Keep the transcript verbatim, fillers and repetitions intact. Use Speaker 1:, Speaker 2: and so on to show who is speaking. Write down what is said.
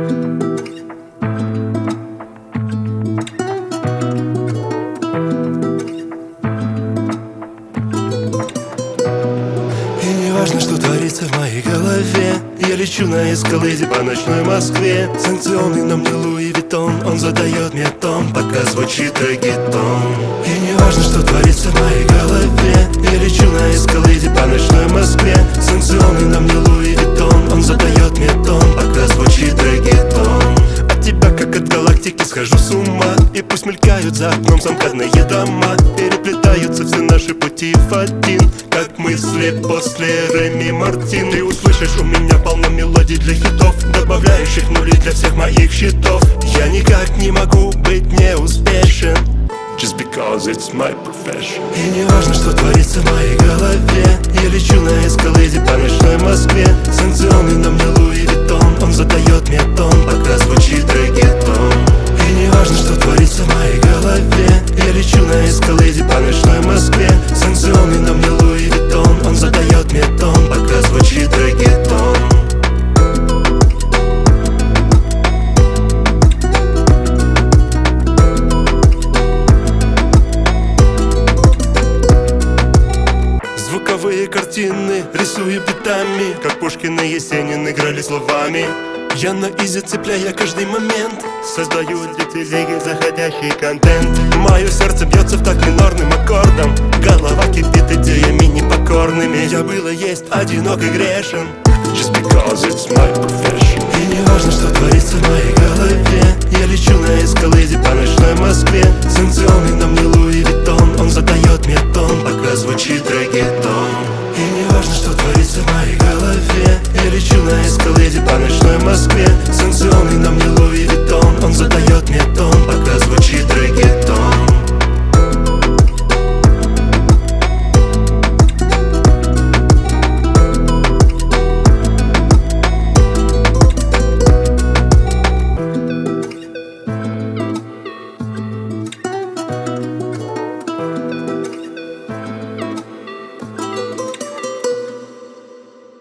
Speaker 1: Важно, что творится в моей голове. Я лечу на эскалейде по ночной Москве. Санкционный на мне Луи Виттон. Он задает мне тон, пока звучит реггетон. И не важно, что творится в моей голове. Я лечу на эскалейде по ночной Москве. Санкционный на мне Луи Виттон. Он задает мне тон, пока звучит реггетон. От тебя, как от галактики, схожу с ума. И пусть мелькают за окном замкадные дома. Переплетаются все наши пути в один, как мысли после Реми Мартин. Ты услышишь, у меня полно мелодий для хитов, добавляющих нули для всех моих счетов. Я никак не могу быть неуспешен, just because it's my profession. И не важно, что творится в моей голове. Я лечу на эскалейде по ночной Москве. Санкционный на мне Луи Виттон. Он задает мне тон, пока звучит реггетон. И не важно, что творится в моей голове. Я лечу на эскалейде по ночной Москве. Санкционный на мне Луи Виттон. Он задает мне тон, пока звучит реггетон. Звуковые картины рисую битами, как Пушкин и Есенин играли словами. Я на изи, цепляя каждый момент, создаю для телеги заходящий контент. Мое сердце бьется в такт минорным аккордом. Голова кипит идеями непокорными. Я было есть одинок и грешен, just because it's my profession. И не важно, что творится в моей